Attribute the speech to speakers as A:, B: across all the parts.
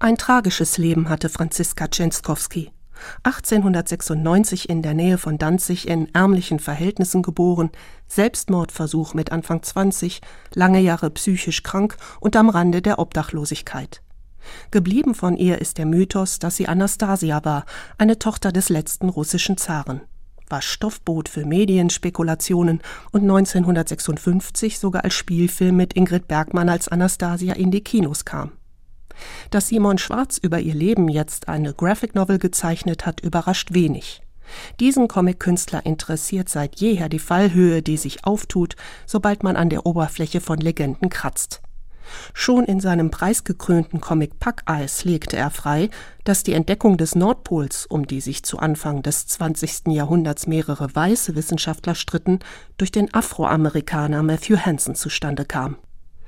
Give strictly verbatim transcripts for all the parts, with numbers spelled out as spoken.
A: Ein tragisches Leben hatte Franziska Częstochowski. achtzehnhundertsechsundneunzig in der Nähe von Danzig in ärmlichen Verhältnissen geboren, Selbstmordversuch mit Anfang zwanzig, lange Jahre psychisch krank und am Rande der Obdachlosigkeit. Geblieben von ihr ist der Mythos, dass sie Anastasia war, eine Tochter des letzten russischen Zaren. War Stoffboot für Medienspekulationen und neunzehnhundertsechsundfünfzig sogar als Spielfilm mit Ingrid Bergman als Anastasia in die Kinos kam. Dass Simon Schwarz über ihr Leben jetzt eine Graphic Novel gezeichnet hat, überrascht wenig. Diesen Comic-Künstler interessiert seit jeher die Fallhöhe, die sich auftut, sobald man an der Oberfläche von Legenden kratzt. Schon in seinem preisgekrönten Comic Packeis legte er frei, dass die Entdeckung des Nordpols, um die sich zu Anfang des zwanzigsten Jahrhunderts mehrere weiße Wissenschaftler stritten, durch den Afroamerikaner Matthew Hansen zustande kam.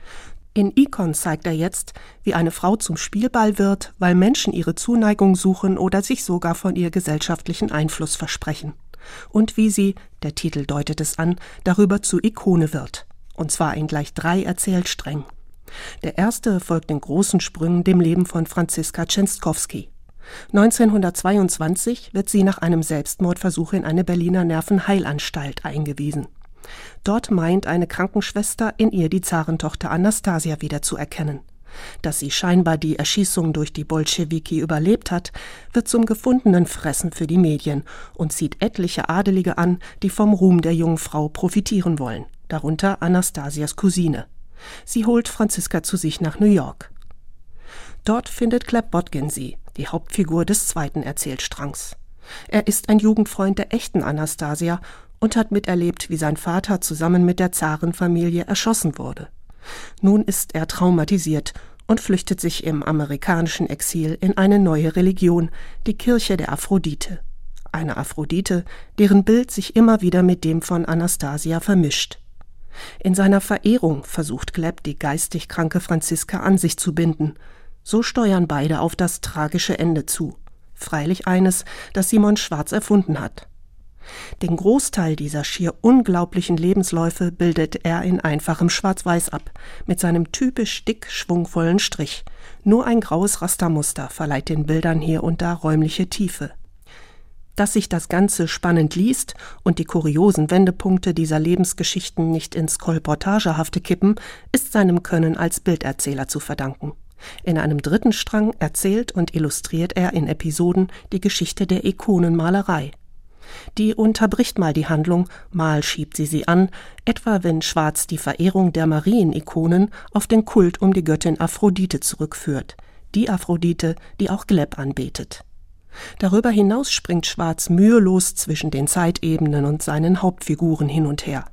A: In Ikon zeigt er jetzt, wie eine Frau zum Spielball wird, weil Menschen ihre Zuneigung suchen oder sich sogar von ihr gesellschaftlichen Einfluss versprechen. Und wie sie, der Titel deutet es an, darüber zur Ikone wird. Und zwar in gleich drei Erzählsträngen. Der erste folgt in großen Sprüngen dem Leben von Franziska Częstochowski. neunzehnhundertzweiundzwanzig wird sie nach einem Selbstmordversuch in eine Berliner Nervenheilanstalt eingewiesen. Dort meint eine Krankenschwester, in ihr die Zarentochter Anastasia wiederzuerkennen. Dass sie scheinbar die Erschießung durch die Bolschewiki überlebt hat, wird zum gefundenen Fressen für die Medien und zieht etliche Adelige an, die vom Ruhm der jungen Frau profitieren wollen, darunter Anastasias Cousine. Sie holt Franziska zu sich nach New York. Dort findet Gleb Botkin sie, die Hauptfigur des zweiten Erzählstrangs. Er ist ein Jugendfreund der echten Anastasia und hat miterlebt, wie sein Vater zusammen mit der Zarenfamilie erschossen wurde. Nun ist er traumatisiert und flüchtet sich im amerikanischen Exil in eine neue Religion, die Kirche der Aphrodite. Eine Aphrodite, deren Bild sich immer wieder mit dem von Anastasia vermischt. In seiner Verehrung versucht Gleb, die geistig kranke Franziska an sich zu binden. So steuern beide auf das tragische Ende zu. Freilich eines, das Simon Schwarz erfunden hat. Den Großteil dieser schier unglaublichen Lebensläufe bildet er in einfachem Schwarz-Weiß ab, mit seinem typisch dick schwungvollen Strich. Nur ein graues Rastermuster verleiht den Bildern hier und da räumliche Tiefe. Dass sich das Ganze spannend liest und die kuriosen Wendepunkte dieser Lebensgeschichten nicht ins Kolportagehafte kippen, ist seinem Können als Bilderzähler zu verdanken. In einem dritten Strang erzählt und illustriert er in Episoden die Geschichte der Ikonenmalerei. Die unterbricht mal die Handlung, mal schiebt sie sie an, etwa wenn Schwarz die Verehrung der Marienikonen auf den Kult um die Göttin Aphrodite zurückführt, die Aphrodite, die auch Gleb anbetet. Darüber hinaus springt Schwarz mühelos zwischen den Zeitebenen und seinen Hauptfiguren hin und her.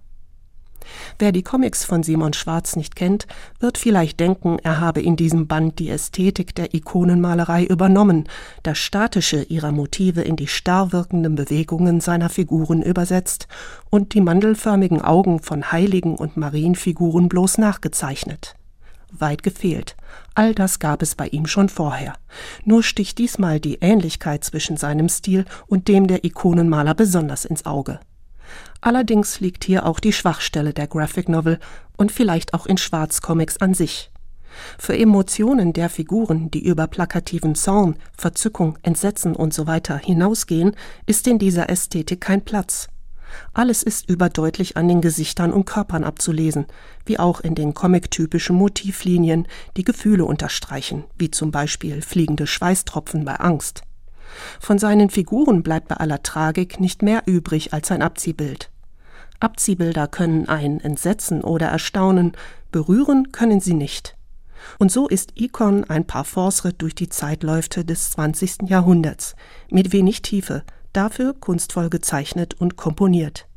A: Wer die Comics von Simon Schwarz nicht kennt, wird vielleicht denken, er habe in diesem Band die Ästhetik der Ikonenmalerei übernommen, das Statische ihrer Motive in die starr wirkenden Bewegungen seiner Figuren übersetzt und die mandelförmigen Augen von Heiligen und Marienfiguren bloß nachgezeichnet. Weit gefehlt. All das gab es bei ihm schon vorher. Nur sticht diesmal die Ähnlichkeit zwischen seinem Stil und dem der Ikonenmaler besonders ins Auge. Allerdings liegt hier auch die Schwachstelle der Graphic Novel und vielleicht auch in Schwarz-Comics an sich. Für Emotionen der Figuren, die über plakativen Zorn, Verzückung, Entsetzen usw. hinausgehen, ist in dieser Ästhetik kein Platz. Alles ist überdeutlich an den Gesichtern und Körpern abzulesen, wie auch in den comic-typischen Motivlinien, die Gefühle unterstreichen, wie zum Beispiel fliegende Schweißtropfen bei Angst. Von seinen Figuren bleibt bei aller Tragik nicht mehr übrig als ein Abziehbild. Abziehbilder können einen entsetzen oder erstaunen, berühren können sie nicht. Und so ist Ikon ein Parforce-Ritt durch die Zeitläufe des zwanzigsten Jahrhunderts, mit wenig Tiefe, dafür kunstvoll gezeichnet und komponiert.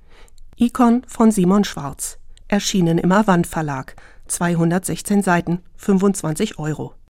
A: Ikon von Simon Schwarz, erschienen im Avant Verlag, zweihundertsechzehn Seiten, fünfundzwanzig Euro.